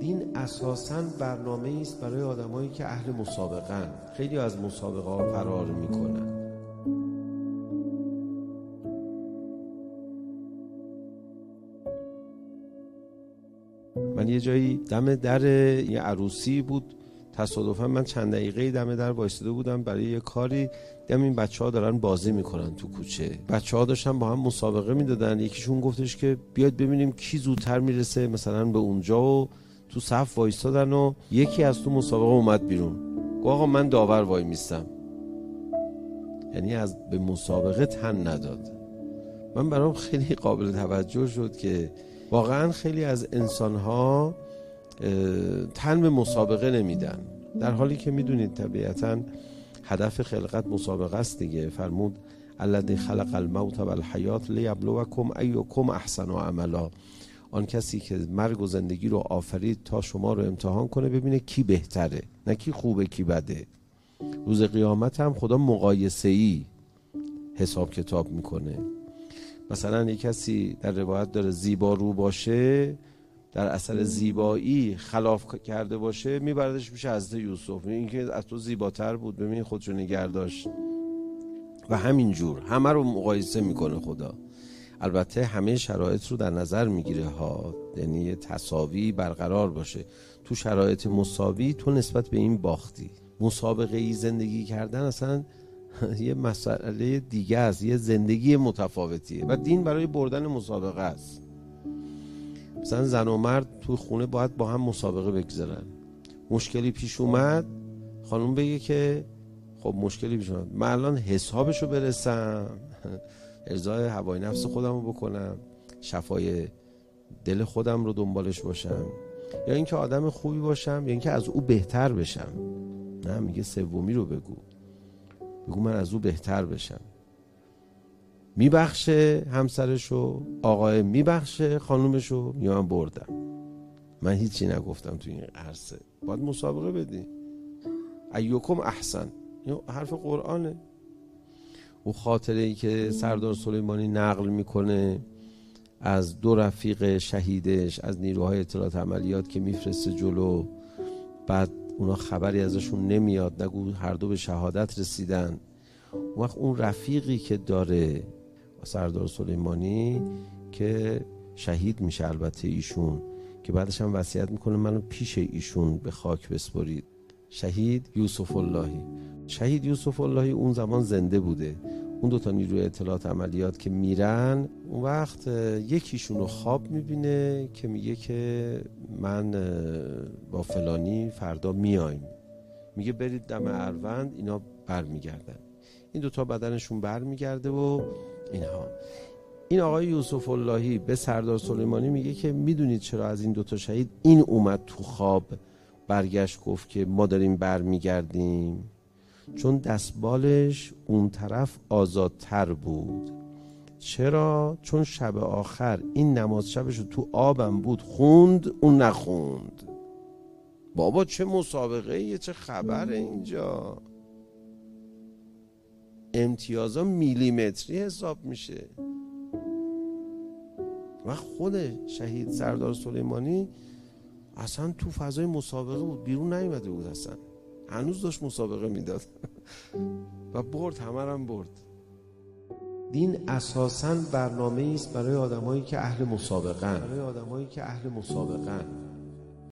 دین اساساً برنامه‌ای است برای آدمایی که اهل مسابقه‌اند. خیلی از مسابقه‌ها فرار می‌کنن. من یه جایی دم در یه عروسی بود، تصادفاً من چند دقیقه دم در وایساده بودم برای یه کاری، دیدم این بچه‌ها دارن بازی میکنن تو کوچه. بچه‌ها داشتن با هم مسابقه میدادن. یکیشون گفتش که بیاد ببینیم کی زودتر میرسه مثلا به اونجا، و تو صف وایسادن و یکی از تو مسابقه اومد بیرون. گفت آقا من داور وای میستم. یعنی از به مسابقه تن نداد. من برام خیلی قابل توجه شد که واقعا خیلی از انسان‌ها تن به مسابقه نمیدن، در حالی که میدونید طبیعتاً هدف خلقت مسابقه است دیگه. فرمود الذی خلق الموت و الحیات لیبلوکم ایکم احسن عملا. آن کسی که مرگ و زندگی رو آفرید تا شما رو امتحان کنه ببینه کی بهتره، نه کی خوبه کی بده. روز قیامت هم خدا مقایسه‌ای حساب کتاب میکنه. مثلا یک کسی در روایت داره زیبا رو باشه، در اثر زیبایی خلاف کرده باشه، میبردش میشه حضرت یوسف، این که از تو زیباتر بود، ببین خودشو نگه داشت. و همینجور همه رو مقایسه میکنه خدا. البته همه شرایط رو در نظر میگیره ها، یعنی تساوی برقرار باشه. تو شرایط مساوی تو نسبت به این باختی. مسابقه ای زندگی کردن اصلا یه مسئله دیگه است، یه زندگی متفاوتیه و دین برای بردن مسابقه است. مثلا زن و مرد تو خونه باید با هم مسابقه بگذارن. مشکلی پیش اومد، خانم بگه که خب مشکلی پیش اومد، من الان حسابشو برسم، ارضای هوای نفس خودم رو بکنم، شفای دل خودم رو دنبالش باشم، یا اینکه آدم خوبی باشم، یا اینکه از او بهتر بشم. نه، میگه سومی رو بگو من از او بهتر بشم. میبخشه همسرشو، آقای میبخشه خانومشو، میگه من بردم، من هیچی نگفتم تو این عرصه. باید مسابقه بدی. ایوکم احسن، این حرف قرآنه. او خاطره ای که سردار سلیمانی نقل میکنه از دو رفیق شهیدش از نیروهای اطلاعات عملیات که میفرسته جلو، بعد اونا خبری ازشون نمیاد، نگو هر دو به شهادت رسیدن. اون وقت اون رفیقی که داره سردار سلیمانی که شهید میشه، البته ایشون که بعدش هم وصیت میکنه منو پیش ایشون به خاک بسپرید. شهید یوسف اللهی اون زمان زنده بوده. اون دوتا نیروی اطلاعات عملیات که میرن، اون وقت یکیشون رو خواب میبینه که میگه که من با فلانی فردا میایم، میگه برید دم اروند. اینا برمیگردن، این دوتا بدنشون برمیگرده و اینها. این آقای یوسف اللهی به سردار سلیمانی میگه که میدونید چرا از این دوتا شهید این اومد تو خواب برگشت گفت که ما داریم برمیگردیم؟ چون دستبالش اون طرف آزادتر بود. چرا؟ چون شب آخر این نماز شبشو تو آبم بود خوند، اون نخوند. بابا چه مسابقه یه، چه خبره اینجا؟ امتیازا میلیمتری حساب میشه. و خود شهید سردار سلیمانی اصلا تو فضای مسابقه بود، بیرون نیومده بود، اصلا هنوز داشت مسابقه میداد و برد، همه رو هم برد. دین اساساً برنامه‌ای است برای آدمایی که اهل مسابقه‌اند.